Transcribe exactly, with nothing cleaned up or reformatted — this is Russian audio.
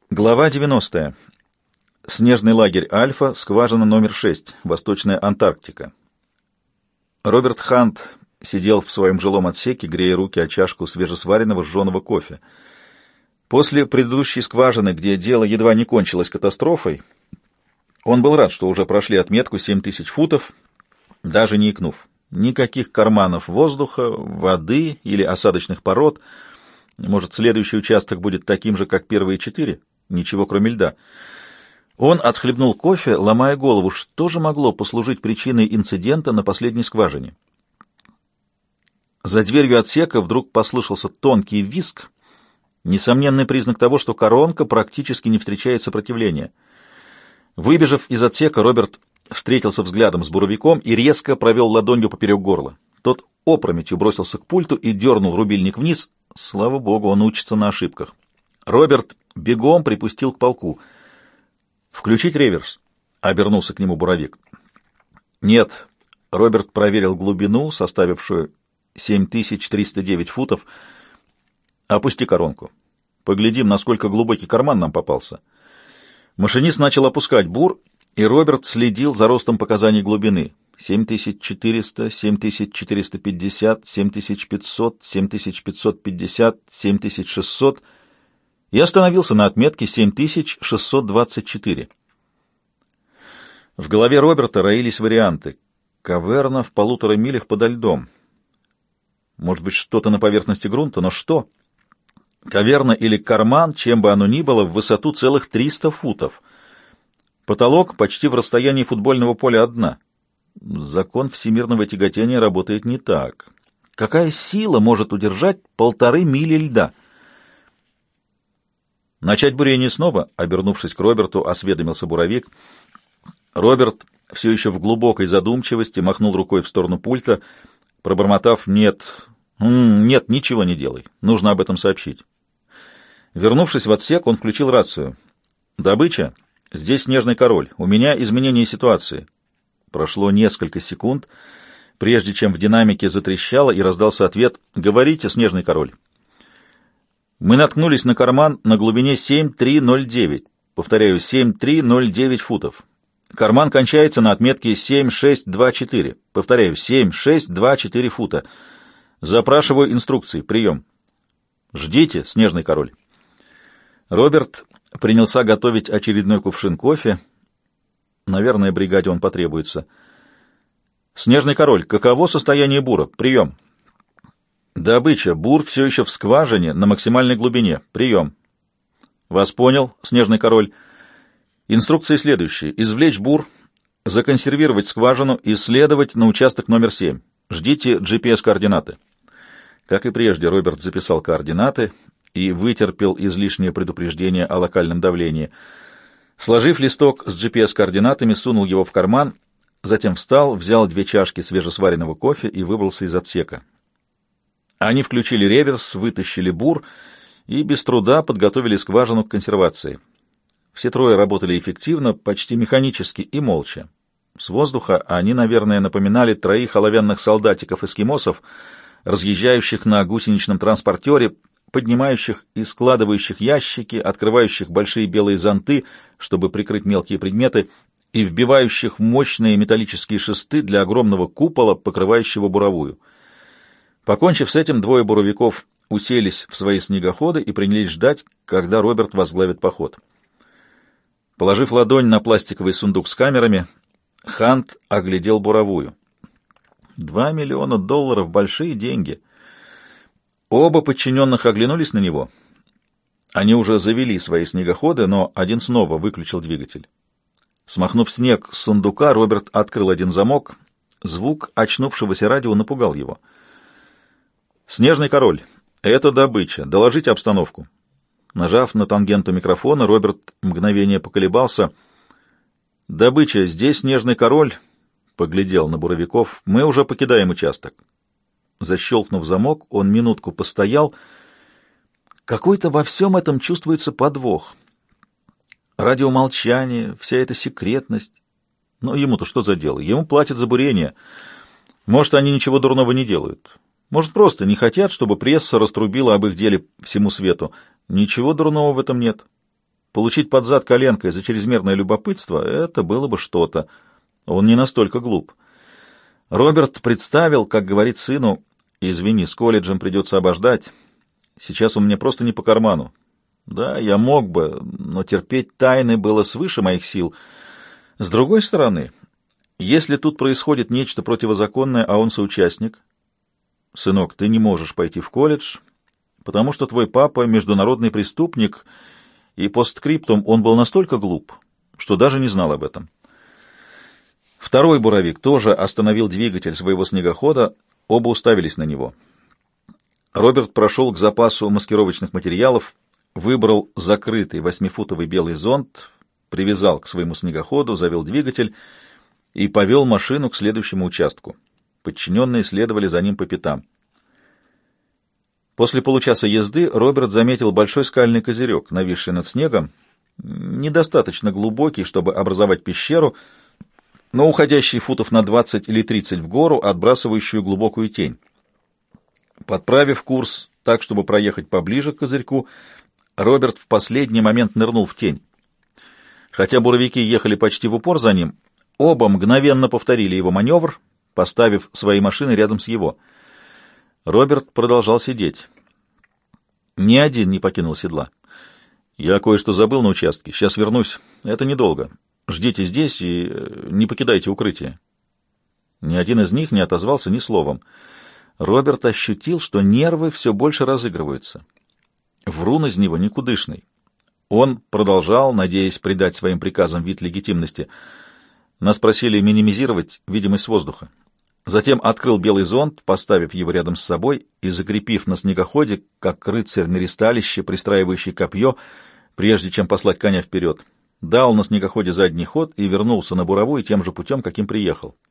Глава девяностая. Снежный лагерь «Альфа», скважина номер шесть, Восточная Антарктика. Роберт Хант сидел в своем жилом отсеке, грея руки о чашку свежесваренного жженого кофе. После предыдущей скважины, где дело едва не кончилось катастрофой, он был рад, что уже прошли отметку семь тысяч футов, даже не икнув. Никаких карманов воздуха, воды или осадочных пород. Может, следующий участок будет таким же, как первые четыре? Ничего, кроме льда. Он отхлебнул кофе, ломая голову, что же могло послужить причиной инцидента на последней скважине. За дверью отсека вдруг послышался тонкий визг, несомненный признак того, что коронка практически не встречает сопротивления. Выбежав из отсека, Роберт встретился взглядом с буровиком и резко провел ладонью поперек горла. Тот опрометью бросился к пульту и дернул рубильник вниз. Слава богу, он учится на ошибках. Роберт бегом припустил к полку. «Включить реверс?» — обернулся к нему буровик. «Нет». Роберт проверил глубину, составившую семь тысяч триста девять футов. «Опусти коронку. Поглядим, насколько глубокий карман нам попался». Машинист начал опускать бур, и Роберт следил за ростом показаний глубины. семь тысяч четыреста, семь тысяч четыреста пятьдесят, семь тысяч пятьсот, семь тысяч пятьсот пятьдесят, семь тысяч шестьсот и остановился на отметке семь тысяч шестьсот двадцать четыре. В голове Роберта роились варианты. Каверна в полутора милях подо льдом. Может быть, что-то на поверхности грунта, но что? Каверна или карман, чем бы оно ни было, в высоту целых триста футов. Потолок почти в расстоянии футбольного поля от дна. Закон всемирного тяготения работает не так. Какая сила может удержать полторы мили льда? «Начать бурение снова?» — обернувшись к Роберту, осведомился буровик. Роберт, все еще в глубокой задумчивости, махнул рукой в сторону пульта, пробормотав «нет». «М-м, «Нет, ничего не делай. Нужно об этом сообщить». Вернувшись в отсек, он включил рацию. «Добыча? Здесь Снежный Король. У меня изменение ситуации». Прошло несколько секунд, прежде чем в динамике затрещало и раздался ответ «Говорите, Снежный Король». Мы наткнулись на карман на глубине семь тысяч триста девять. Повторяю, семь тысяч триста девять футов. Карман кончается на отметке семь тысяч шестьсот двадцать четыре. Повторяю, семь тысяч шестьсот двадцать четыре фута. Запрашиваю инструкции. Прием. Ждите, Снежный Король. Роберт принялся готовить очередной кувшин кофе. Наверное, бригаде он потребуется. Снежный Король, каково состояние бура? Прием. Добыча. Бур все еще в скважине на максимальной глубине. Прием. Вас понял, Снежный Король. Инструкции следующие. Извлечь бур, законсервировать скважину и следовать на участок номер семь. Ждите джи пи эс-координаты. Как и прежде, Роберт записал координаты и вытерпел излишнее предупреждение о локальном давлении. Сложив листок с джи пи эс-координатами, сунул его в карман, затем встал, взял две чашки свежесваренного кофе и выбрался из отсека. Они включили реверс, вытащили бур и без труда подготовили скважину к консервации. Все трое работали эффективно, почти механически и молча. С воздуха они, наверное, напоминали троих оловянных солдатиков-эскимосов, разъезжающих на гусеничном транспортере, поднимающих и складывающих ящики, открывающих большие белые зонты, чтобы прикрыть мелкие предметы, и вбивающих мощные металлические шесты для огромного купола, покрывающего буровую. Покончив с этим, двое буровиков уселись в свои снегоходы и принялись ждать, когда Роберт возглавит поход. Положив ладонь на пластиковый сундук с камерами, Хант оглядел буровую. Два миллиона долларов — большие деньги. Оба подчиненных оглянулись на него. Они уже завели свои снегоходы, но один снова выключил двигатель. Смахнув снег с сундука, Роберт открыл один замок. Звук очнувшегося радио напугал его. «Снежный Король, это добыча. Доложите обстановку». Нажав на тангенту микрофона, Роберт мгновение поколебался. «Добыча, здесь Снежный Король», — поглядел на буровиков. «Мы уже покидаем участок». Защелкнув замок, он минутку постоял. Какой-то во всем этом чувствуется подвох. Радиомолчание, вся эта секретность. Но ему-то что за дело? Ему платят за бурение. Может, они ничего дурного не делают. Может, просто не хотят, чтобы пресса раструбила об их деле всему свету. Ничего дурного в этом нет. Получить под зад коленкой за чрезмерное любопытство — это было бы что-то. Он не настолько глуп. Роберт представил, как говорит сыну: «Извини, с колледжем придется обождать. Сейчас он мне просто не по карману. Да, я мог бы, но терпеть тайны было свыше моих сил. С другой стороны, если тут происходит нечто противозаконное, а он соучастник... Сынок, ты не можешь пойти в колледж, потому что твой папа — международный преступник, и постскриптум он был настолько глуп, что даже не знал об этом». Второй буровик тоже остановил двигатель своего снегохода, оба уставились на него. Роберт прошел к запасу маскировочных материалов, выбрал закрытый восьмифутовый белый зонт, привязал к своему снегоходу, завел двигатель и повел машину к следующему участку. Подчиненные следовали за ним по пятам. После получаса езды Роберт заметил большой скальный козырек, нависший над снегом, недостаточно глубокий, чтобы образовать пещеру, но уходящий футов на двадцать или тридцать в гору, отбрасывающую глубокую тень. Подправив курс так, чтобы проехать поближе к козырьку, Роберт в последний момент нырнул в тень. Хотя буровики ехали почти в упор за ним, оба мгновенно повторили его маневр, поставив свои машины рядом с его. Роберт продолжал сидеть. Ни один не покинул седла. «Я кое-что забыл на участке. Сейчас вернусь. Это недолго. Ждите здесь и не покидайте укрытие». Ни один из них не отозвался ни словом. Роберт ощутил, что нервы все больше разыгрываются. Врун из него никудышный. Он продолжал, надеясь придать своим приказам вид легитимности. Нас просили минимизировать видимость воздуха. Затем открыл белый зонт, поставив его рядом с собой и закрепив на снегоходе, как рыцарь на ристалище, пристраивающий копье, прежде чем послать коня вперед. Дал на снегоходе задний ход и вернулся на буровую тем же путем, каким приехал.